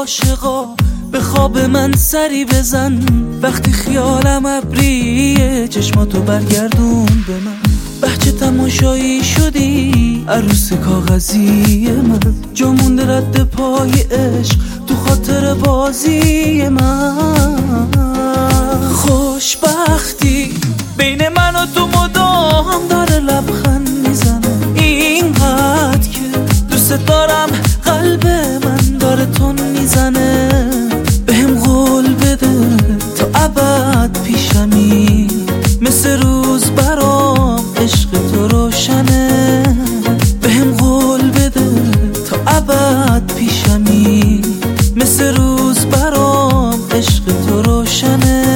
عاشقا به خواب من سری بزن. وقتی خیالم ابریه چشماتو برگردون به من. بچه تماشایی شدی عروس کاغذی من. جا مونده رد پای عشق تو خاطر بازی من. خوشبختی بین من و تو مدام داره لبخند میزنه. اینقدر که دوست دارم قلب من داره تون میزنه. بهم قول بده تا ابد پیشمی، مثل روز برام عشق تو روشنه. بهم قول بده تا ابد پیشمی، مثل روز برام عشق تو روشنه.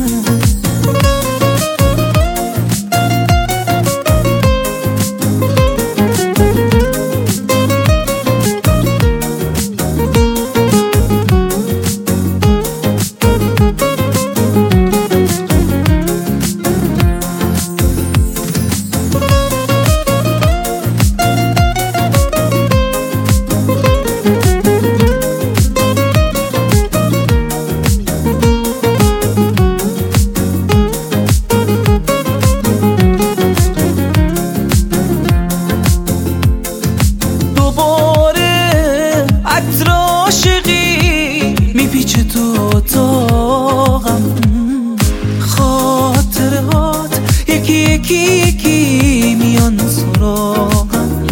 میپیچه تو اتاقم، خاطرات یکی یکی یکی میان سراغم.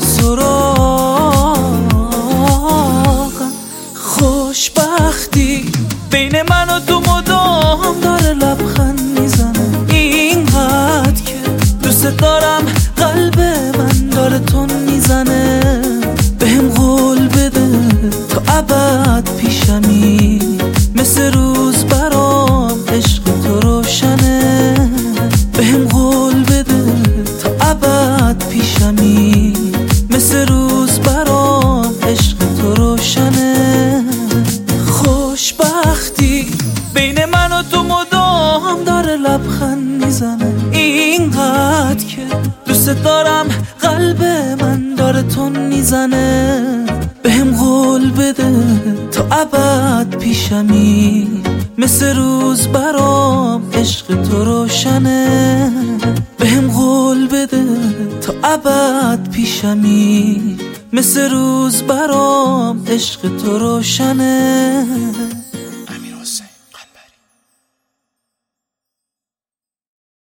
خوشبختی بین من و تو مدام داره لبخند میزنه. اینقدر که دوست دارم قلب من داره تون میزنه. بهم قول بده تا ابد پیشمی، مثل روز برام عشق تو روشنه. بهم قول بده تا ابد پیشمی، مثل روز برام عشق تو روشنه. خوشبختی بین من و تو مدام داره لبخند میزنه. اینقدر که دوست دارم قلب من داره تون میزنه. بهم قول بده تا ابد پیشمی، مثل روز برام عشق تو روشنه. بهم قول بده تا ابد پیشمی، مثل روز برام عشق تو روشنه.